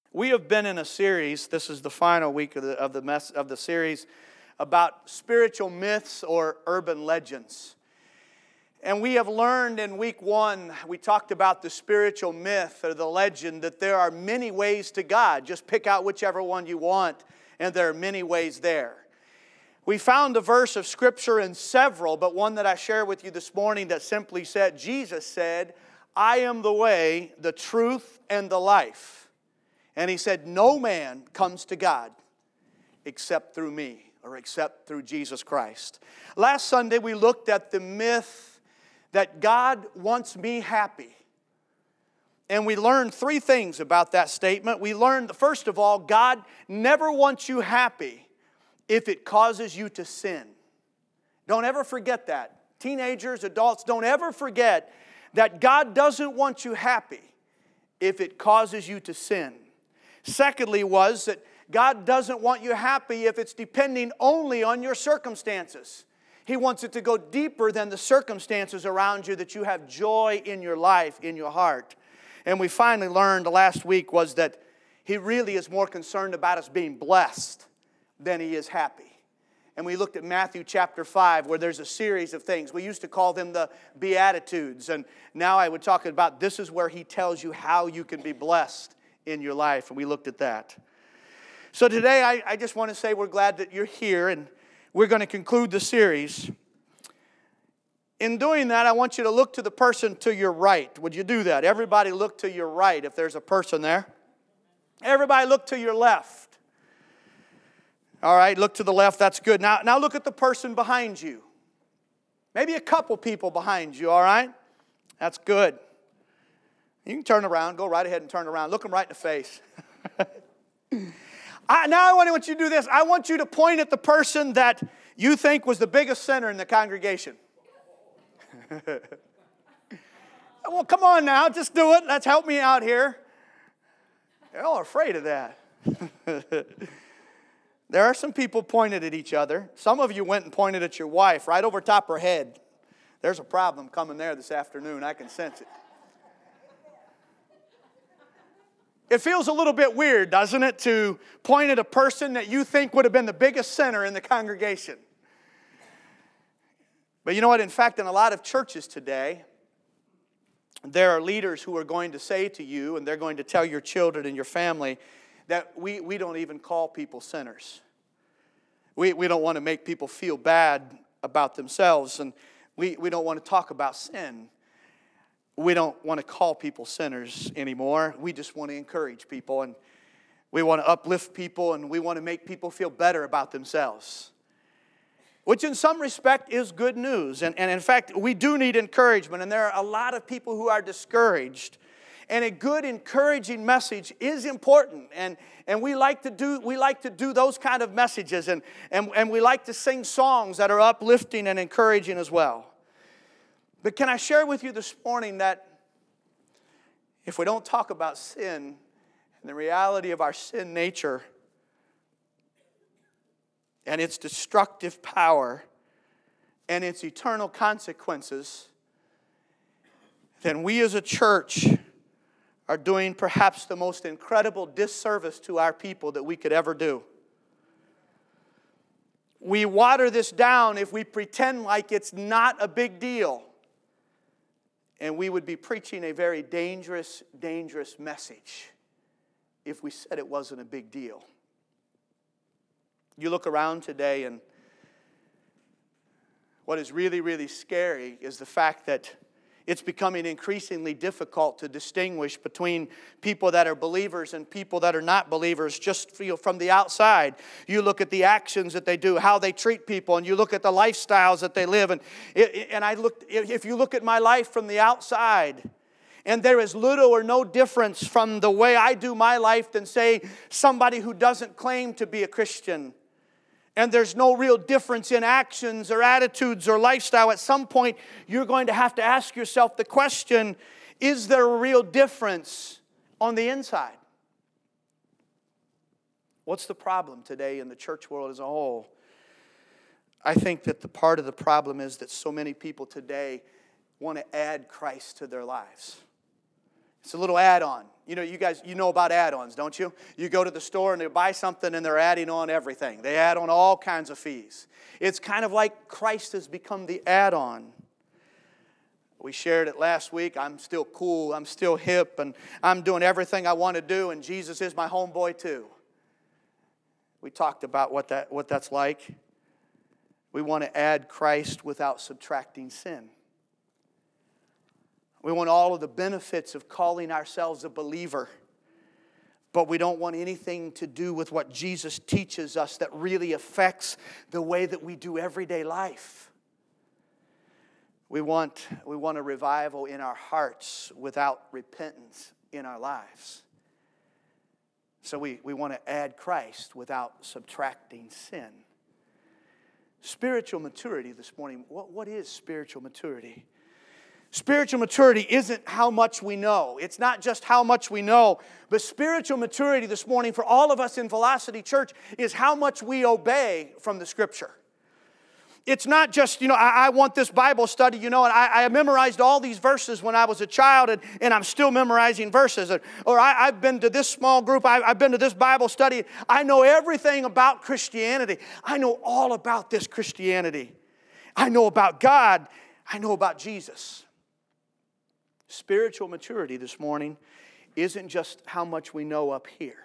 We have been in a series, this is the final week of the series, about spiritual myths or urban legends. And we have learned in week 1, we talked about the spiritual myth or the legend that there are many ways to God. Just pick out whichever one you want, and there are many ways there. We found a verse of Scripture in several, but one that I share with you this morning that simply said, Jesus said, I am the way, the truth, and the life. And He said, no man comes to God except through me, or except through Jesus Christ. Last Sunday we looked at the myth that God wants me happy. And we learned 3 things about that statement. We learned, first of all, God never wants you happy if it causes you to sin. Don't ever forget that. Teenagers, adults, don't ever forget that God doesn't want you happy if it causes you to sin. Secondly was that God doesn't want you happy if it's depending only on your circumstances. He wants it to go deeper than the circumstances around you, that you have joy in your life, in your heart. And we finally learned last week was that He really is more concerned about us being blessed than He is happy. And we looked at Matthew chapter 5, where there's a series of things. We used to call them the Beatitudes. And now I would talk about this is where He tells you how you can be blessed in your life. And we looked at that. So today I just want to say we're glad that you're here, and we're going to conclude the series. In doing that, I want you to look to the person to your right. Would you do that? Everybody look to your right if there's a person there. Everybody look to your left. All right, look to the left. That's good. Now look at the person behind you. Maybe a couple people behind you, all right? That's good. You can turn around. Go right ahead and turn around. Look them right in the face. Now I want you to do this. I want you to point at the person that you think was the biggest sinner in the congregation. Well, come on now. Just do it. Let's help me out here. They're all afraid of that. There are some people pointed at each other. Some of you went and pointed at your wife right over top her head. There's a problem coming there this afternoon. I can sense it. It feels a little bit weird, doesn't it, to point at a person that you think would have been the biggest sinner in the congregation. But you know what? In fact, in a lot of churches today, there are leaders who are going to say to you, and they're going to tell your children and your family, that we don't even call people sinners. We don't want to make people feel bad about themselves, and we don't want to talk about sin. We don't want to call people sinners anymore. We just want to encourage people, and we want to uplift people, and we want to make people feel better about themselves, which in some respect is good news. And in fact, we do need encouragement, and there are a lot of people who are discouraged. And a good, encouraging message is important, and we like to do those kind of messages, and we like to sing songs that are uplifting and encouraging as well. But can I share with you this morning that if we don't talk about sin and the reality of our sin nature and its destructive power and its eternal consequences, then we as a church are doing perhaps the most incredible disservice to our people that we could ever do. We water this down if we pretend like it's not a big deal. And we would be preaching a very dangerous, dangerous message if we said it wasn't a big deal. You look around today, and what is really, really scary is the fact that it's becoming increasingly difficult to distinguish between people that are believers and people that are not believers just from the outside. You look at the actions that they do, how they treat people, and you look at the lifestyles that they live. And if you look at my life from the outside, and there is little or no difference from the way I do my life than, say, somebody who doesn't claim to be a Christian. And there's no real difference in actions or attitudes or lifestyle. At some point, you're going to have to ask yourself the question, is there a real difference on the inside? What's the problem today in the church world as a whole? I think that the part of the problem is that so many people today want to add Christ to their lives. It's a little add-on. You know, you guys, you know about add-ons, don't you? You go to the store and they buy something and they're adding on everything. They add on all kinds of fees. It's kind of like Christ has become the add-on. We shared it last week. I'm still cool, I'm still hip, and I'm doing everything I want to do, and Jesus is my homeboy too. We talked about what that's like. We want to add Christ without subtracting sin. We want all of the benefits of calling ourselves a believer, but we don't want anything to do with what Jesus teaches us that really affects the way that we do everyday life. We want a revival in our hearts without repentance in our lives. So we want to add Christ without subtracting sin. Spiritual maturity this morning. What is spiritual maturity? Spiritual maturity isn't how much we know. It's not just how much we know. But spiritual maturity this morning for all of us in Velocity Church is how much we obey from the Scripture. It's not just, I want this Bible study, and I memorized all these verses when I was a child, and I'm still memorizing verses. Or I've been to this small group, I've been to this Bible study. I know everything about Christianity. I know all about this Christianity. I know about God. I know about Jesus. Spiritual maturity this morning isn't just how much we know up here,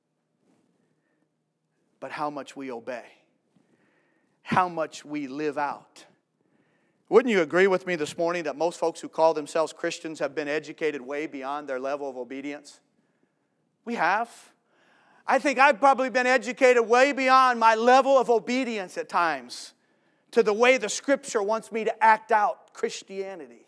but how much we obey, how much we live out. Wouldn't you agree with me this morning that most folks who call themselves Christians have been educated way beyond their level of obedience? We have. I think I've probably been educated way beyond my level of obedience at times to the way the Scripture wants me to act out Christianity.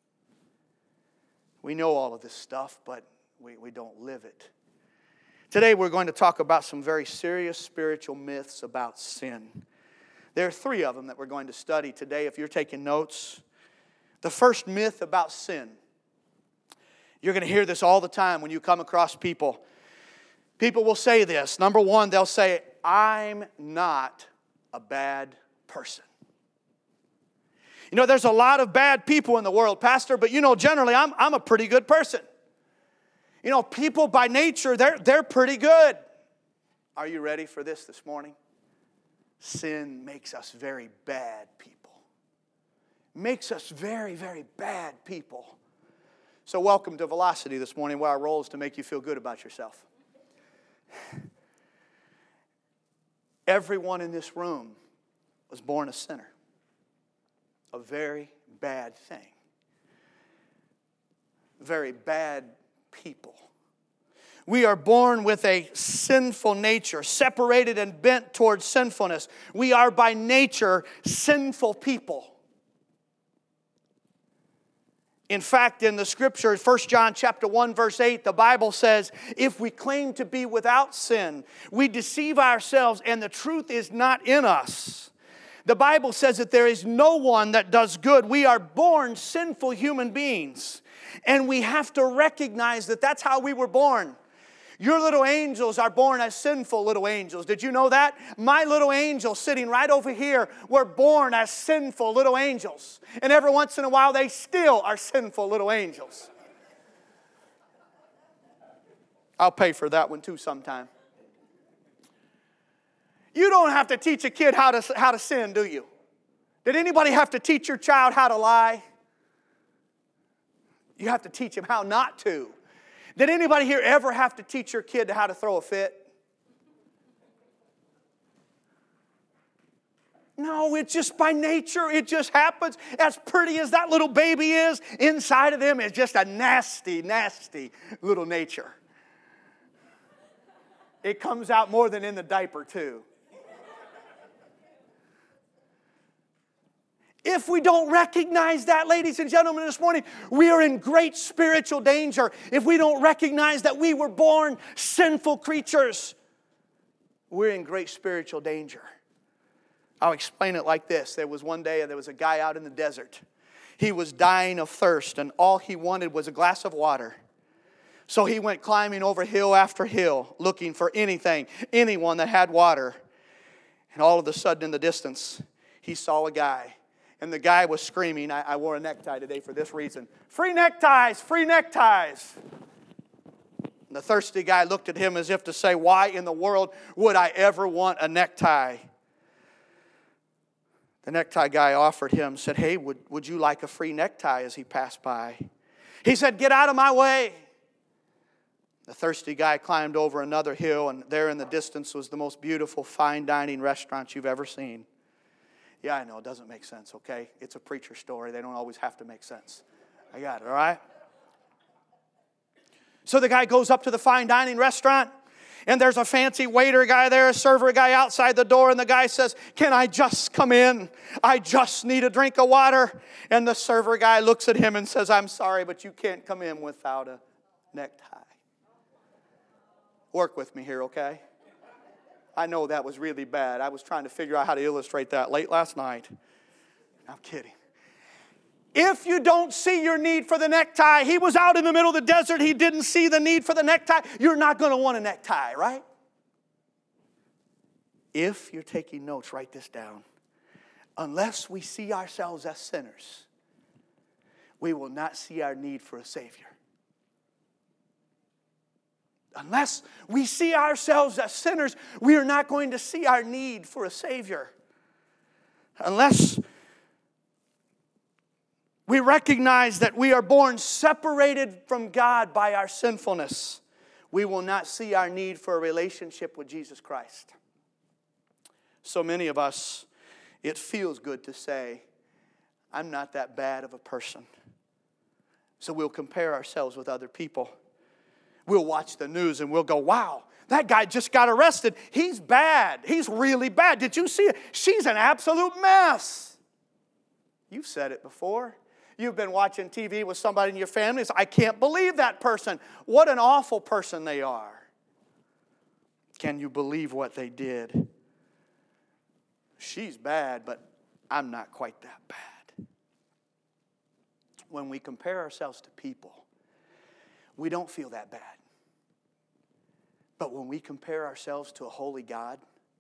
We know all of this stuff, but we don't live it. Today we're going to talk about some very serious spiritual myths about sin. There are 3 of them that we're going to study today if you're taking notes. The first myth about sin. You're going to hear this all the time when you come across people. People will say this. Number 1, they'll say, I'm not a bad person. There's a lot of bad people in the world, Pastor, but generally I'm a pretty good person. People by nature, they're pretty good. Are you ready for this morning? Sin makes us very bad people. Makes us very, very bad people. So welcome to Velocity this morning, where our role is to make you feel good about yourself. Everyone in this room was born a sinner. A very bad thing. Very bad people. We are born with a sinful nature, separated and bent towards sinfulness. We are by nature sinful people. In fact, in the Scripture, 1 John chapter 1, verse 8, the Bible says, if we claim to be without sin, we deceive ourselves and the truth is not in us. The Bible says that there is no one that does good. We are born sinful human beings. And we have to recognize that that's how we were born. Your little angels are born as sinful little angels. Did you know that? My little angels sitting right over here were born as sinful little angels. And every once in a while they still are sinful little angels. I'll pay for that one too sometime. You don't have to teach a kid how to sin, do you? Did anybody have to teach your child how to lie? You have to teach him how not to. Did anybody here ever have to teach your kid how to throw a fit? No, it's just by nature. It just happens. As pretty as that little baby is, inside of them is just a nasty, nasty little nature. It comes out more than in the diaper, too. If we don't recognize that, ladies and gentlemen, this morning, we are in great spiritual danger. If we don't recognize that we were born sinful creatures, we're in great spiritual danger. I'll explain it like this. There was one day, there was a guy out in the desert. He was dying of thirst, and all he wanted was a glass of water. So he went climbing over hill after hill, looking for anyone that had water. And all of a sudden, in the distance, he saw a guy. And the guy was screaming. I wore a necktie today for this reason. Free neckties, free neckties. The thirsty guy looked at him as if to say, why in the world would I ever want a necktie? The necktie guy offered him, said, hey, would you like a free necktie as he passed by? He said, get out of my way. The thirsty guy climbed over another hill, and there in the distance was the most beautiful fine dining restaurant you've ever seen. Yeah, I know, it doesn't make sense, okay? It's a preacher story. They don't always have to make sense. I got it, all right? So the guy goes up to the fine dining restaurant, and there's a fancy waiter guy there, a server guy outside the door, and the guy says, can I just come in? I just need a drink of water. And the server guy looks at him and says, I'm sorry, but you can't come in without a necktie. Work with me here, okay? I know that was really bad. I was trying to figure out how to illustrate that late last night. I'm kidding. If you don't see your need for the necktie, he was out in the middle of the desert, he didn't see the need for the necktie, you're not going to want a necktie, right? If you're taking notes, write this down. Unless we see ourselves as sinners, we will not see our need for a Savior. Unless we see ourselves as sinners, we are not going to see our need for a Savior. Unless we recognize that we are born separated from God by our sinfulness, we will not see our need for a relationship with Jesus Christ. So many of us, it feels good to say, I'm not that bad of a person. So we'll compare ourselves with other people. We'll watch the news and we'll go, wow, that guy just got arrested. He's bad. He's really bad. Did you see it? She's an absolute mess. You've said it before. You've been watching TV with somebody in your family. I can't believe that person. What an awful person they are. Can you believe what they did? She's bad, but I'm not quite that bad. When we compare ourselves to people, we don't feel that bad. But when we compare ourselves to a holy God,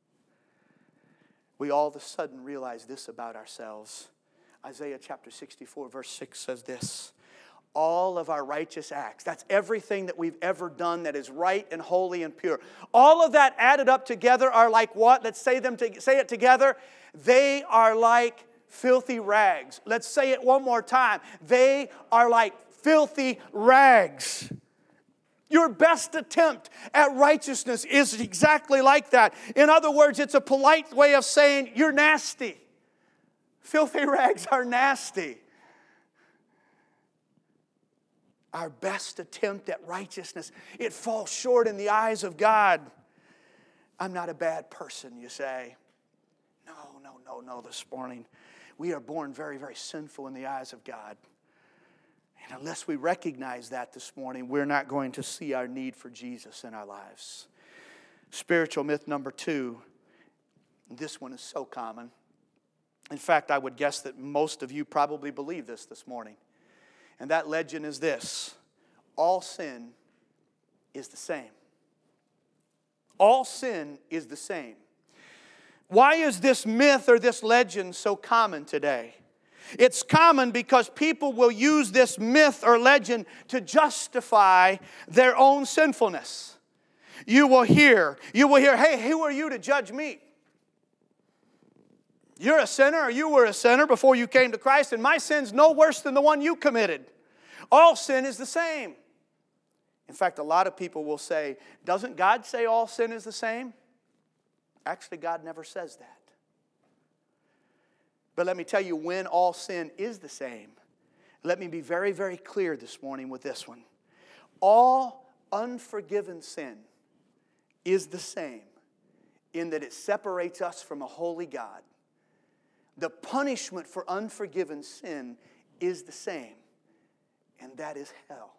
we all of a sudden realize this about ourselves. Isaiah chapter 64 verse 6 says this, all of our righteous acts, that's everything that we've ever done that is right and holy and pure. All of that added up together are like what? Let's say it together. They are like filthy rags. Let's say it one more time. They are like filthy rags. Your best attempt at righteousness is exactly like that. In other words, it's a polite way of saying you're nasty. Filthy rags are nasty. Our best attempt at righteousness, it falls short in the eyes of God. I'm not a bad person, you say. No, this morning. We are born very, very sinful in the eyes of God. And unless we recognize that this morning, we're not going to see our need for Jesus in our lives. Spiritual myth number 2. This one is so common. In fact, I would guess that most of you probably believe this morning. And that legend is this. All sin is the same. All sin is the same. Why is this myth or this legend so common today? It's common because people will use this myth or legend to justify their own sinfulness. You will hear, hey, who are you to judge me? You're a sinner, or you were a sinner before you came to Christ, and my sin's no worse than the one you committed. All sin is the same. In fact, a lot of people will say, doesn't God say all sin is the same? Actually, God never says that. But let me tell you when all sin is the same. Let me be very, very clear this morning with this one. All unforgiven sin is the same in that it separates us from a holy God. The punishment for unforgiven sin is the same, and that is hell.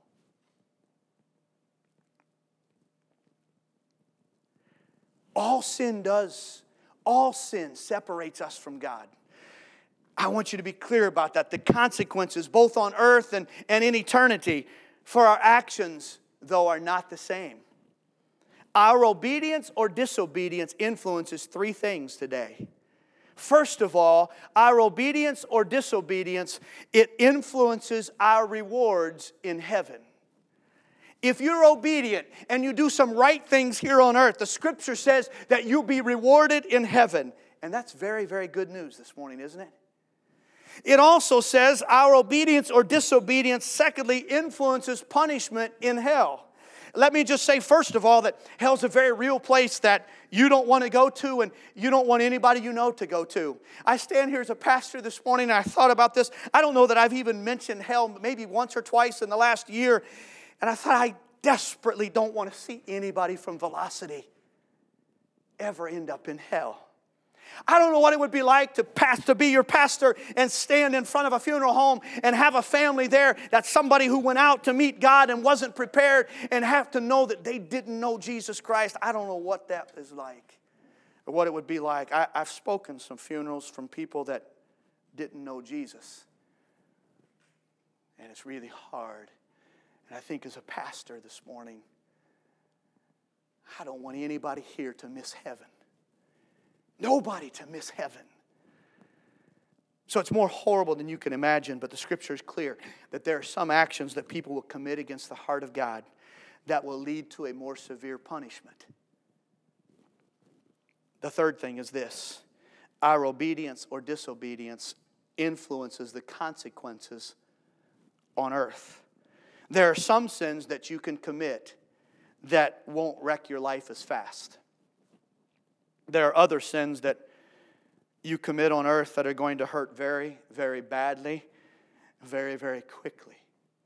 All sin separates us from God. I want you to be clear about that. The consequences, both on earth and in eternity, for our actions, though, are not the same. Our obedience or disobedience influences 3 things today. First of all, our obedience or disobedience, it influences our rewards in heaven. If you're obedient and you do some right things here on earth, the Scripture says that you'll be rewarded in heaven. And that's very, very good news this morning, isn't it? It also says our obedience or disobedience, secondly, influences punishment in hell. Let me just say, first of all, that hell's a very real place that you don't want to go to and you don't want anybody you know to go to. I stand here as a pastor this morning and I thought about this. I don't know that I've even mentioned hell maybe once or twice in the last year. And I thought, I desperately don't want to see anybody from Velocity ever end up in hell. I don't know what it would be like to be your pastor and stand in front of a funeral home and have a family there that's somebody who went out to meet God and wasn't prepared and have to know that they didn't know Jesus Christ. I don't know what that is like or what it would be like. I've spoken some funerals from people that didn't know Jesus. And it's really hard. And I think as a pastor this morning, I don't want anybody here to miss heaven. Nobody to miss heaven. So it's more horrible than you can imagine, but the Scripture is clear that there are some actions that people will commit against the heart of God that will lead to a more severe punishment. The third thing is this: our obedience or disobedience influences the consequences on earth. There are some sins that you can commit that won't wreck your life as fast. There are other sins that you commit on earth that are going to hurt very, very badly, very, very quickly.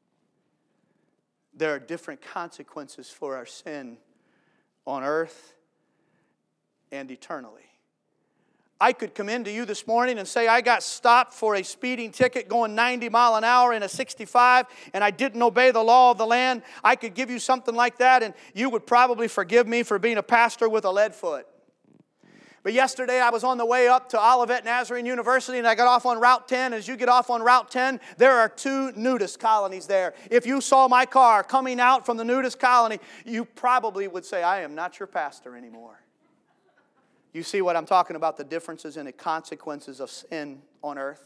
There are different consequences for our sin on earth and eternally. I could come into you this morning and say I got stopped for a speeding ticket going 90 miles an hour in a 65 and I didn't obey the law of the land. I could give you something like that and you would probably forgive me for being a pastor with a lead foot. But yesterday I was on the way up to Olivet Nazarene University and I got off on Route 10. As you get off on Route 10, there are 2 nudist colonies there. If you saw my car coming out from the nudist colony, you probably would say, I am not your pastor anymore. You see what I'm talking about, the differences in the consequences of sin on earth?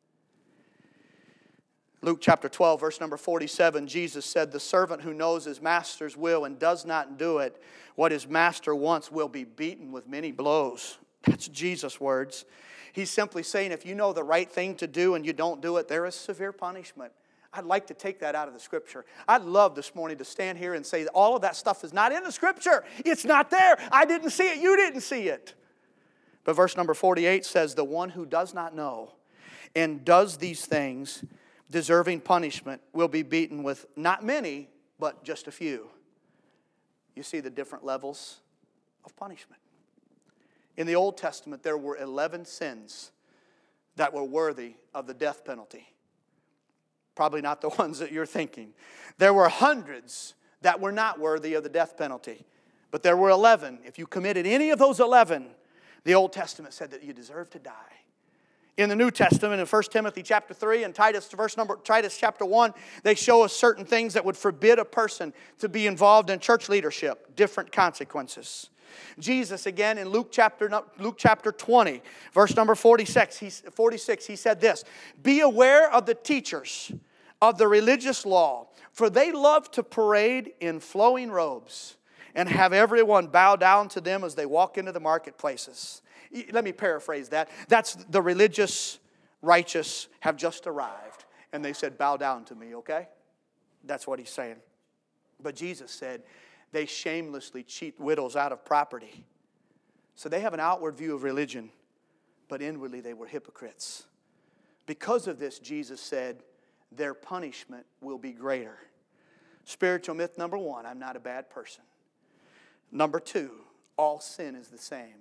Luke chapter 12, verse number 47, Jesus said, the servant who knows his master's will and does not do it, what his master wants, will be beaten with many blows. That's Jesus' words. He's simply saying if you know the right thing to do and you don't do it, there is severe punishment. I'd like to take that out of the Scripture. I'd love this morning to stand here and say that all of that stuff is not in the Scripture. It's not there. I didn't see it. You didn't see it. But verse number 48 says, the one who does not know and does these things, deserving punishment, will be beaten with not many, but just a few. You see the different levels of punishment. In the Old Testament, there were 11 sins that were worthy of the death penalty. Probably not the ones that you're thinking. There were hundreds that were not worthy of the death penalty. But there were 11. If you committed any of those 11, the Old Testament said that you deserve to die. In the New Testament, in 1 Timothy chapter 3 and Titus chapter 1, they show us certain things that would forbid a person to be involved in church leadership, different consequences. Jesus, again, in Luke chapter 20, verse number 46, he said this, be aware of the teachers of the religious law, for they love to parade in flowing robes and have everyone bow down to them as they walk into the marketplaces. Let me paraphrase that. That's the religious righteous have just arrived. And they said, bow down to me, okay? That's what he's saying. But Jesus said, they shamelessly cheat widows out of property. So they have an outward view of religion, but inwardly they were hypocrites. Because of this, Jesus said, their punishment will be greater. Spiritual myth number 1, I'm not a bad person. Number 2, all sin is the same.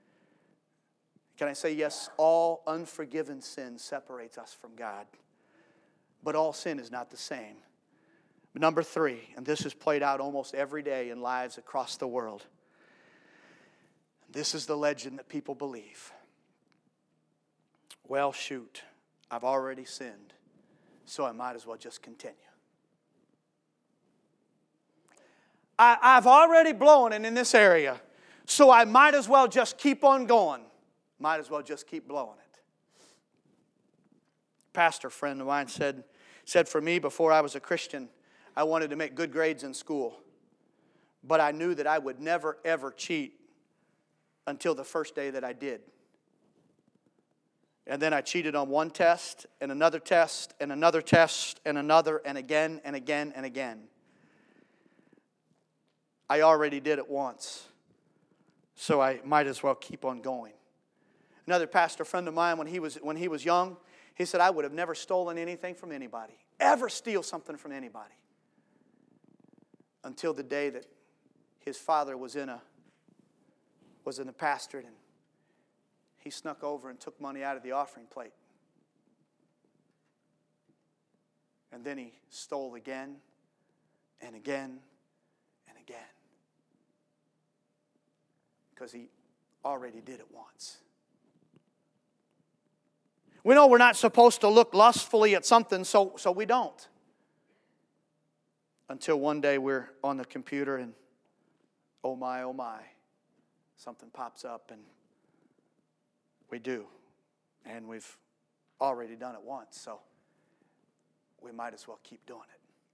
Can I say yes? All unforgiven sin separates us from God. But all sin is not the same. Number 3, and this is played out almost every day in lives across the world. This is the legend that people believe. Well, shoot, I've already sinned, so I might as well just continue. I've already blown it in this area, so I might as well just keep on going. Might as well just keep blowing it. Pastor friend of mine said for me before I was a Christian, I wanted to make good grades in school. But I knew that I would never, ever cheat until the first day that I did. And then I cheated on one test, and another test, and another test, and another, and again, and again, and again. I already did it once, so I might as well keep on going. Another pastor friend of mine, when he was young, he said, I would have never stolen anything from anybody, ever steal something from anybody, until the day that his father was in the pastorate, and he snuck over and took money out of the offering plate. And then he stole again and again and again. Because he already did it once. We know we're not supposed to look lustfully at something, so we don't. Until one day we're on the computer and oh my, something pops up and we do. And we've already done it once, so we might as well keep doing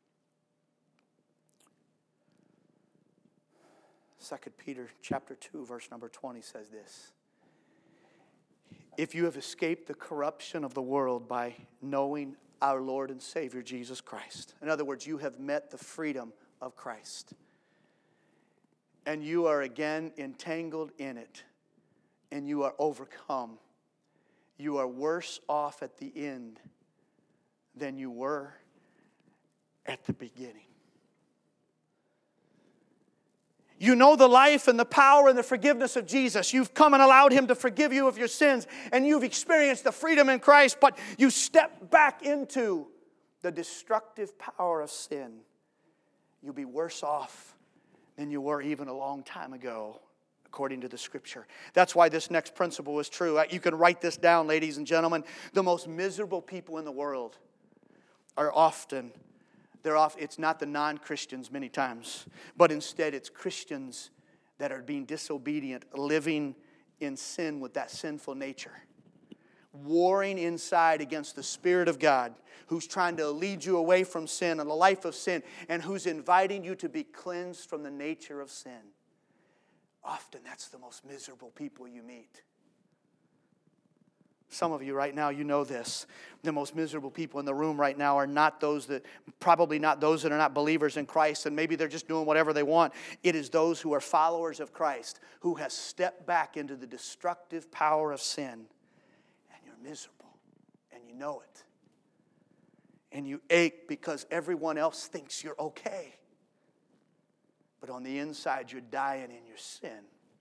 it. 2 Peter chapter 2, verse number 20 says this. If you have escaped the corruption of the world by knowing our Lord and Savior Jesus Christ. In other words, you have met the freedom of Christ. And you are again entangled in it. And you are overcome. You are worse off at the end than you were at the beginning. You know the life and the power and the forgiveness of Jesus. You've come and allowed Him to forgive you of your sins. And you've experienced the freedom in Christ. But you step back into the destructive power of sin. You'll be worse off than you were even a long time ago, according to the Scripture. That's why this next principle is true. You can write this down, ladies and gentlemen. The most miserable people in the world are often... It's not the non-Christians many times, but instead it's Christians that are being disobedient, living in sin with that sinful nature, warring inside against the Spirit of God, who's trying to lead you away from sin and a life of sin, and who's inviting you to be cleansed from the nature of sin. Often that's the most miserable people you meet. Some of you right now, you know this. The most miserable people in the room right now are probably not those that are not believers in Christ, and maybe they're just doing whatever they want. It is those who are followers of Christ, who have stepped back into the destructive power of sin. And you're miserable, and you know it. And you ache because everyone else thinks you're okay. But on the inside, you're dying in your sin.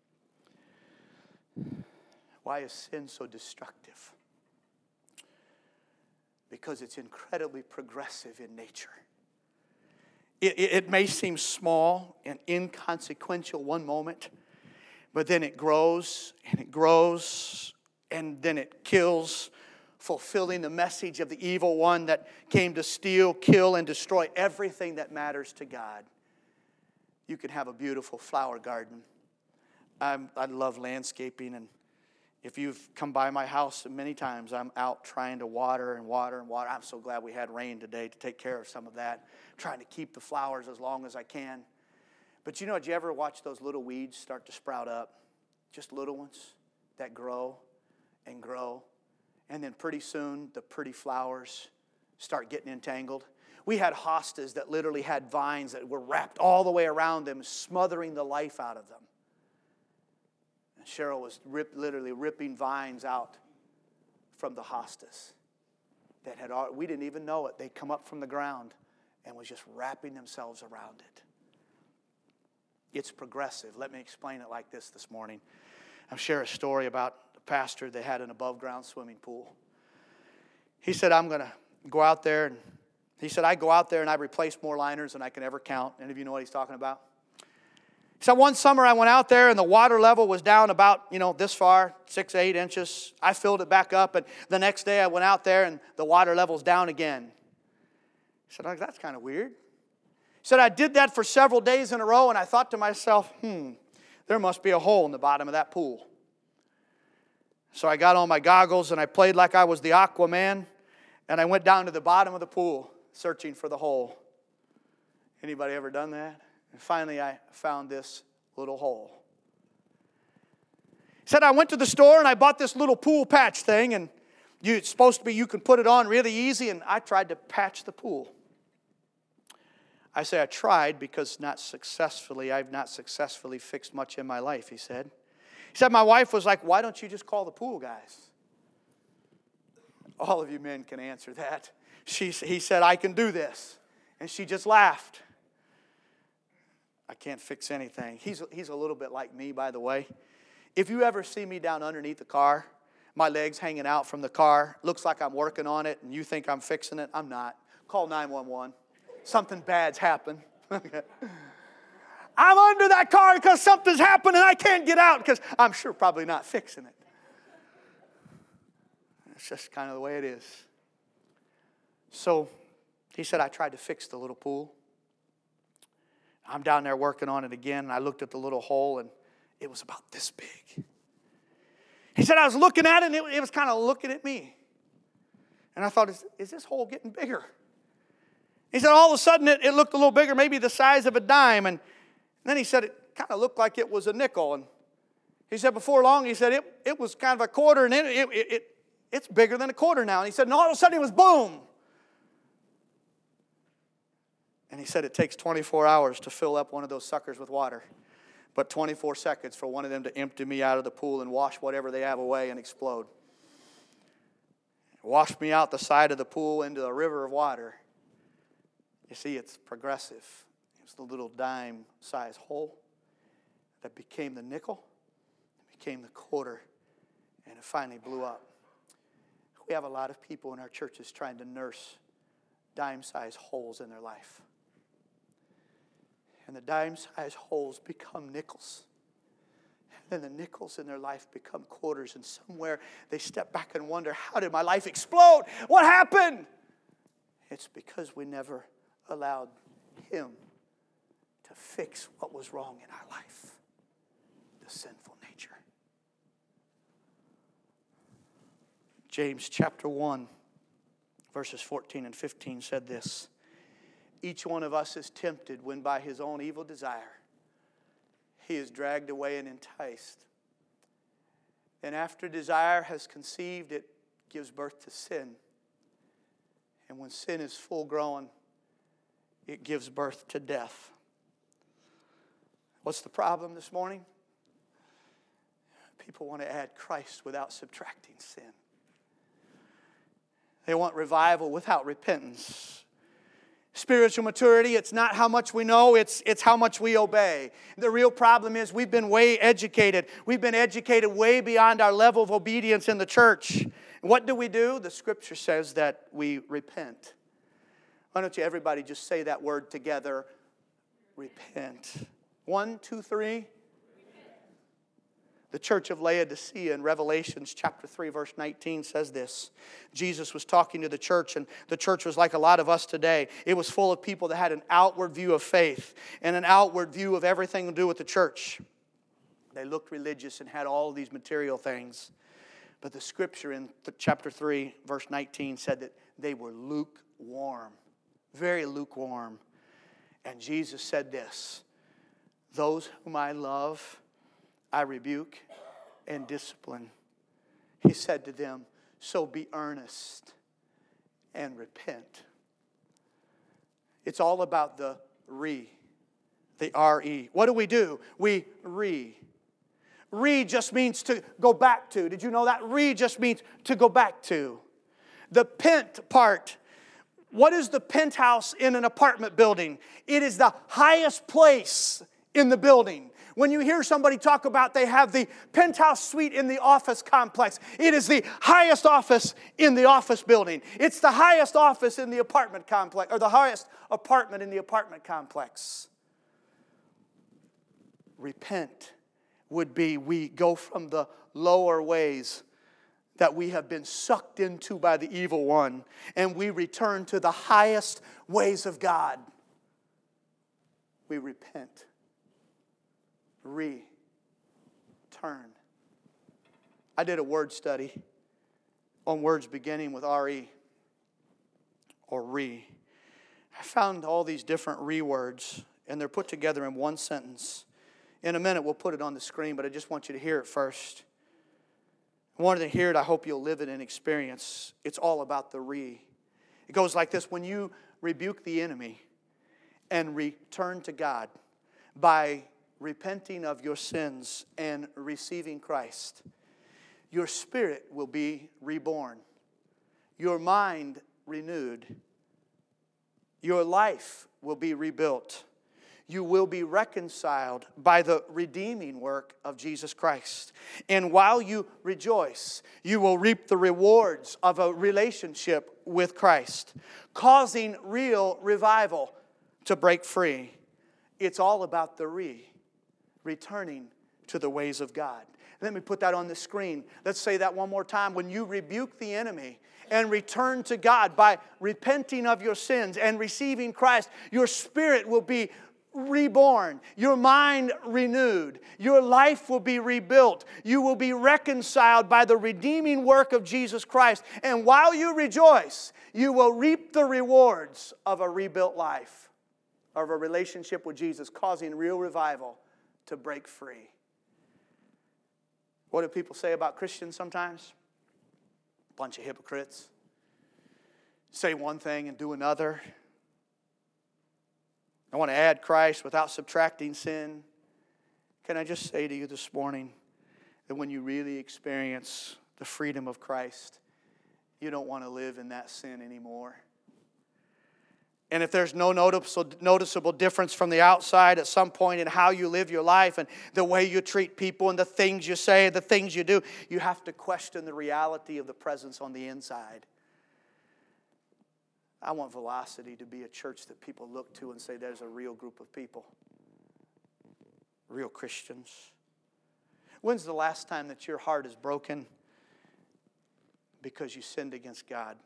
Why is sin so destructive? Because it's incredibly progressive in nature. It may seem small and inconsequential one moment, but then it grows, and then it kills, fulfilling the message of the evil one that came to steal, kill, and destroy everything that matters to God. You can have a beautiful flower garden. I love landscaping, and if you've come by my house many times, I'm out trying to water and water and water. I'm so glad we had rain today to take care of some of that. I'm trying to keep the flowers as long as I can. But did you ever watch those little weeds start to sprout up? Just little ones that grow and grow. And then pretty soon, the pretty flowers start getting entangled. We had hostas that literally had vines that were wrapped all the way around them, smothering the life out of them. Cheryl was literally ripping vines out from the hostas that we didn't even know it. They'd come up from the ground and was just wrapping themselves around it. It's progressive. Let me explain it like this morning. I'll share a story about a pastor that had an above-ground swimming pool. He said, I'm going to go out there. And he said, I go out there and I replace more liners than I can ever count. Any of you know what he's talking about? So one summer I went out there and the water level was down about, this far, 6, 8 inches. I filled it back up, and the next day I went out there and the water level's down again. He said, that's kind of weird. He said, I did that for several days in a row, and I thought to myself, there must be a hole in the bottom of that pool. So I got on my goggles and I played like I was the Aquaman, and I went down to the bottom of the pool searching for the hole. Anybody ever done that? And finally, I found this little hole. He said, I went to the store and I bought this little pool patch thing, and it's supposed to be you can put it on really easy, and I tried to patch the pool. I say I tried because I've not successfully fixed much in my life, he said. He said, my wife was like, why don't you just call the pool guys? All of you men can answer that. He said, I can do this. And she just laughed. I can't fix anything. He's a little bit like me, by the way. If you ever see me down underneath the car, my legs hanging out from the car, looks like I'm working on it, and you think I'm fixing it, I'm not. Call 911. Something bad's happened. I'm under that car because something's happened and I can't get out because I'm sure probably not fixing it. It's just kind of the way it is. So he said, I tried to fix the little pool. I'm down there working on it again, and I looked at the little hole, and it was about this big. He said, I was looking at it, and it was kind of looking at me. And I thought, is this hole getting bigger? He said, all of a sudden, it looked a little bigger, maybe the size of a dime. And then he said, it kind of looked like it was a nickel. And he said, before long, he said, it was kind of a quarter, and it's bigger than a quarter now. And he said, and all of a sudden, it was boom. And he said, it takes 24 hours to fill up one of those suckers with water, but 24 seconds for one of them to empty me out of the pool and wash whatever they have away and explode. Wash me out the side of the pool into a river of water. You see, it's progressive. It was the little dime-sized hole that became the nickel, became the quarter, and it finally blew up. We have a lot of people in our churches trying to nurse dime-sized holes in their life. And the dime-sized holes become nickels. And the nickels in their life become quarters. And somewhere they step back and wonder, how did my life explode? What happened? It's because we never allowed Him to fix what was wrong in our life. The sinful nature. James chapter 1, verses 14 and 15 said this. Each one of us is tempted when by his own evil desire he is dragged away and enticed. And after desire has conceived, it gives birth to sin. And when sin is full grown, it gives birth to death. What's the problem this morning? People want to add Christ without subtracting sin. They want revival without repentance. Spiritual maturity, it's not how much we know, it's how much we obey. The real problem is we've been way educated. We've been educated way beyond our level of obedience in the church. And what do? The Scripture says that we repent. Why don't you everybody just say that word together? Repent. 1, 2, 3. The church of Laodicea in Revelations chapter 3 verse 19 says this. Jesus was talking to the church, and the church was like a lot of us today. It was full of people that had an outward view of faith and an outward view of everything to do with the church. They looked religious and had all of these material things. But the scripture in chapter 3 verse 19 said that they were lukewarm, very lukewarm. And Jesus said this, those whom I love, I rebuke and discipline. He said to them, so be earnest and repent. It's all about the R-E. What do? We re. Re just means to go back to. Did you know that? Re just means to go back to. The pent part. What is the penthouse in an apartment building? It is the highest place in the building. When you hear somebody talk about they have the penthouse suite in the office complex, it is the highest office in the office building. It's the highest office in the apartment complex, or the highest apartment in the apartment complex. Repent would be we go from the lower ways that we have been sucked into by the evil one, and we return to the highest ways of God. We repent. Return. I did a word study on words beginning with R-E or re. I found all these different words, and they're put together in one sentence. In a minute, we'll put it on the screen, but I just want you to hear it first. I wanted to hear it. I hope you'll live it and experience. It's all about the re. It goes like this. When you rebuke the enemy and return to God by repenting of your sins and receiving Christ, your spirit will be reborn, your mind renewed, your life will be rebuilt. You will be reconciled by the redeeming work of Jesus Christ. And while you rejoice, you will reap the rewards of a relationship with Christ, causing real revival to break free. It's all about the returning to the ways of God. Let me put that on the screen. Let's say that one more time. When you rebuke the enemy and return to God by repenting of your sins and receiving Christ, your spirit will be reborn, your mind renewed, your life will be rebuilt, you will be reconciled by the redeeming work of Jesus Christ, and while you rejoice, you will reap the rewards of a rebuilt life, of a relationship with Jesus, causing real revival to break free. What do people say about Christians sometimes? Bunch of hypocrites. Say one thing and do another. I want to add Christ without subtracting sin. Can I just say to you this morning that when you really experience the freedom of Christ, you don't want to live in that sin anymore. And if there's no noticeable difference from the outside at some point in how you live your life and the way you treat people and the things you say and the things you do, you have to question the reality of the presence on the inside. I want Velocity to be a church that people look to and say there's a real group of people. Real Christians. When's the last time that your heart is broken because you sinned against God?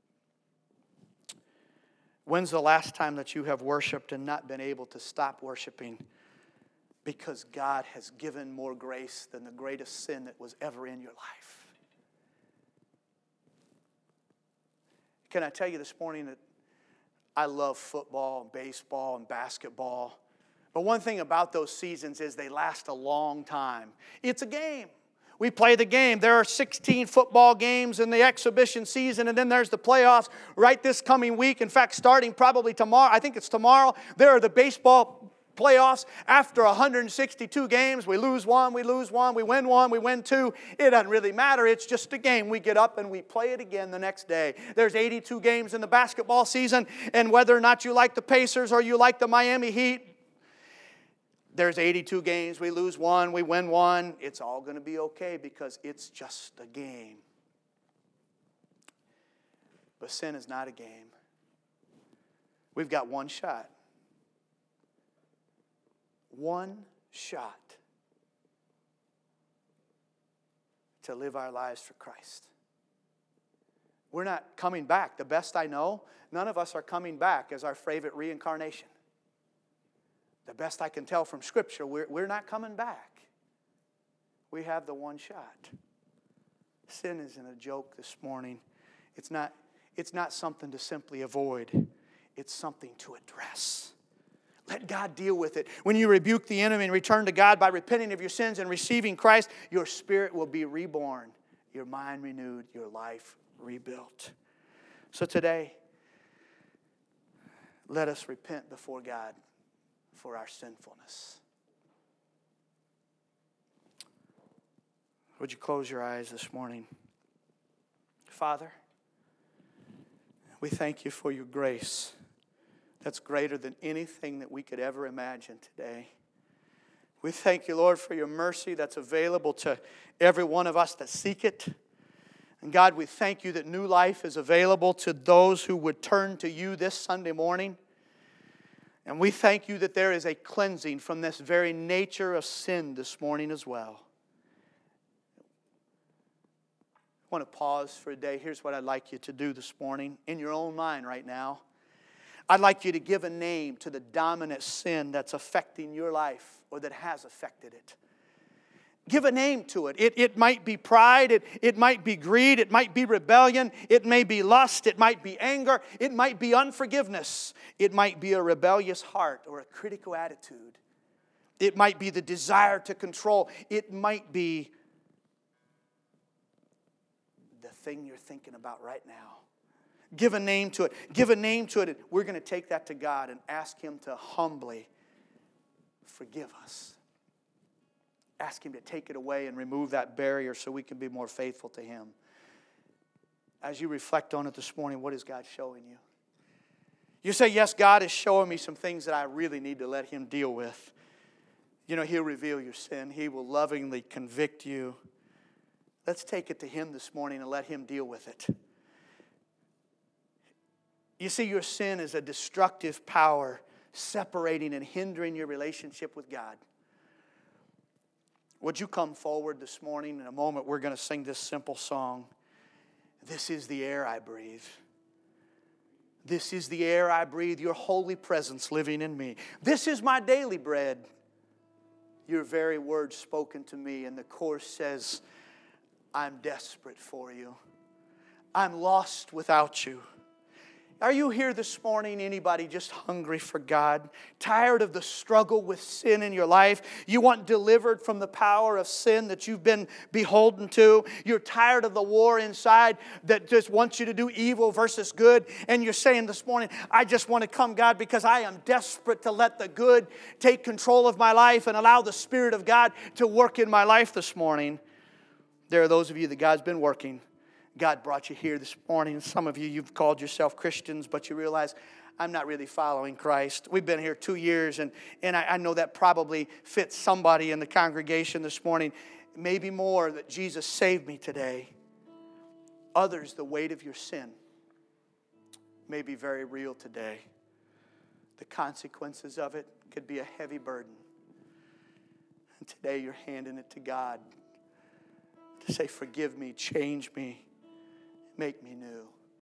When's the last time that you have worshiped and not been able to stop worshiping because God has given more grace than the greatest sin that was ever in your life? Can I tell you this morning that I love football and baseball and basketball. But one thing about those seasons is they last a long time. It's a game. We play the game. There are 16 football games in the exhibition season, and then there's the playoffs right this coming week. In fact, starting probably tomorrow, I think it's tomorrow, there are the baseball playoffs. After 162 games, we lose one, we win two. It doesn't really matter. It's just a game. We get up and we play it again the next day. There's 82 games in the basketball season, and whether or not you like the Pacers or you like the Miami Heat, there's 82 games, we lose one, we win one. It's all going to be okay because it's just a game. But sin is not a game. We've got one shot. One shot to live our lives for Christ. We're not coming back. The best I know, none of us are coming back as our favorite reincarnation. The best I can tell from Scripture, we're not coming back. We have the one shot. Sin isn't a joke this morning. It's not something to simply avoid. It's something to address. Let God deal with it. When you rebuke the enemy and return to God by repenting of your sins and receiving Christ, your spirit will be reborn, your mind renewed, your life rebuilt. So today, let us repent before God for our sinfulness. Would you close your eyes this morning? Father, we thank you for your grace that's greater than anything that we could ever imagine today. We thank you, Lord, for your mercy that's available to every one of us that seek it. And God, we thank you that new life is available to those who would turn to you this Sunday morning. And we thank you that there is a cleansing from this very nature of sin this morning as well. I want to pause for a day. Here's what I'd like you to do this morning in your own mind right now. I'd like you to give a name to the dominant sin that's affecting your life or that has affected it. Give a name to it. It might be pride. It might be greed. It might be rebellion. It may be lust. It might be anger. It might be unforgiveness. It might be a rebellious heart or a critical attitude. It might be the desire to control. It might be the thing you're thinking about right now. Give a name to it. Give a name to it. We're going to take that to God and ask Him to humbly forgive us. Ask Him to take it away and remove that barrier so we can be more faithful to Him. As you reflect on it this morning, what is God showing you? You say, yes, God is showing me some things that I really need to let Him deal with. You know, He'll reveal your sin. He will lovingly convict you. Let's take it to Him this morning and let Him deal with it. You see, your sin is a destructive power separating and hindering your relationship with God. Would you come forward this morning? In a moment, we're going to sing this simple song. This is the air I breathe. This is the air I breathe, your holy presence living in me. This is my daily bread, your very words spoken to me. And the chorus says, I'm desperate for you. I'm lost without you. Are you here this morning, anybody just hungry for God? Tired of the struggle with sin in your life? You want delivered from the power of sin that you've been beholden to? You're tired of the war inside that just wants you to do evil versus good? And you're saying this morning, I just want to come, God, because I am desperate to let the good take control of my life and allow the Spirit of God to work in my life this morning. There are those of you that God's been working. God brought you here this morning. Some of you, you've called yourself Christians, but you realize, I'm not really following Christ. We've been here 2 years, and I know that probably fits somebody in the congregation this morning. Maybe more, that Jesus saved me today. Others, the weight of your sin may be very real today. The consequences of it could be a heavy burden. And today you're handing it to God to say, forgive me, change me, make me new.